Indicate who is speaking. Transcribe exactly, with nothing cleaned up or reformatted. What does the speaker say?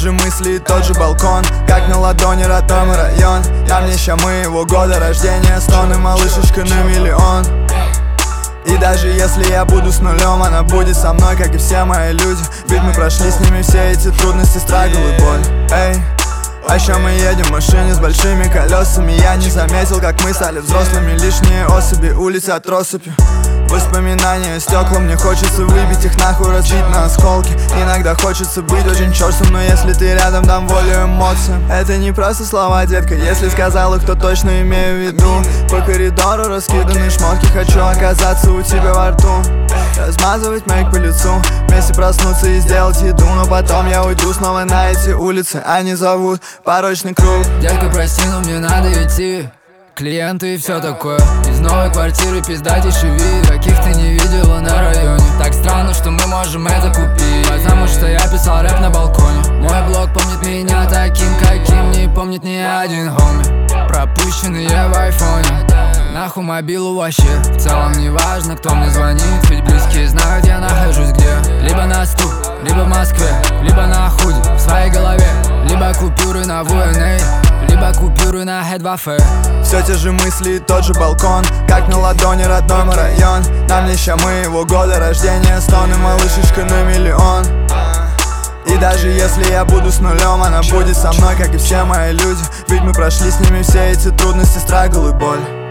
Speaker 1: же мысли и тот же балкон, как на ладони родной мой район. Нам не ща моего года рождения, стоны малышечка на миллион. И даже если я буду с нулем, она будет со мной, как и все мои люди. Ведь мы прошли с ними все эти трудности, страгл и боль. Эй, а еще мы едем в машине с большими колесами. Я не заметил, как мы стали взрослыми. Лишние особи, улицы от россыпи. Воспоминания, стекла, мне хочется выбить их нахуй, разбить на осколки. Иногда хочется быть очень черствым, но если ты рядом, дам волю эмоциям. Это не просто слова, детка, если сказал их, то точно имею в виду. По коридору раскиданы шмотки, хочу оказаться у тебя во рту. Размазывать мейк по лицу, вместе проснуться и сделать еду. Но потом я уйду снова на эти улицы, они зовут порочный круг.
Speaker 2: Детка, прости, но мне надо идти. Клиенты и все такое. Из новой квартиры пизда дешевее, каких ты не видела на районе. Так странно, что мы можем это купить, потому что я писал рэп на балконе. Мой блог помнит меня таким, каким не помнит ни один хоми. Пропущенные в айфоне, нахуй мобилу вообще. В целом не важно, кто мне звонит, ведь близкие знают, я нахожусь где. Либо на стук, либо в Москве, либо на худи в своей голове, либо купюры на вэ эн эй, либо купюры на эйч два эф.
Speaker 1: Все те же мысли и тот же балкон, как на ладони родной мой район. Нам не ща моего года рождения, стоны малышечка на миллион. И даже если я буду с нулем, она будет со мной, как и все мои люди. Ведь мы прошли с ними все эти трудности, страгл и боль.